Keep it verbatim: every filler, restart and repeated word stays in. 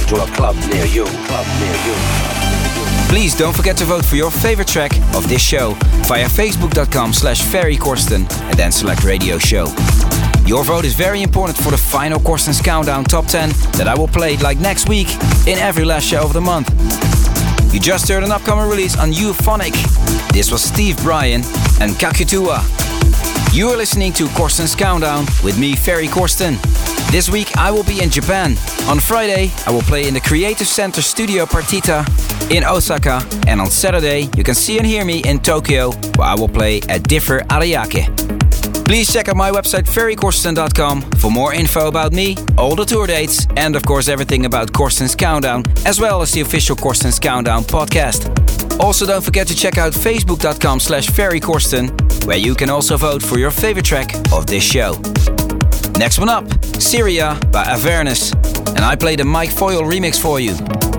to a club near you. Club near you. Please don't forget to vote for your favorite track of this show via facebook.com slash Ferry Corsten and then select Radio Show. Your vote is very important for the final Corsten's Countdown Top ten that I will play like next week in every last show of the month. You just heard an upcoming release on Euphonic. This was Steve Bryan and Kakutua. You are listening to Corsten's Countdown with me, Ferry Corsten. This week I will be in Japan. On Friday I will play in the Creative Center Studio Partita in Osaka, and on Saturday you can see and hear me in Tokyo, where I will play at Differ Ariake. Please check out my website ferry corsten dot com for more info about me, all the tour dates, and of course everything about Corsten's Countdown, as well as the official Corsten's Countdown podcast. Also don't forget to check out facebook.com slash Ferry Corsten, where you can also vote for your favorite track of this show. Next one up, Syria by Avernus, and I play the Mike Foyle remix for you.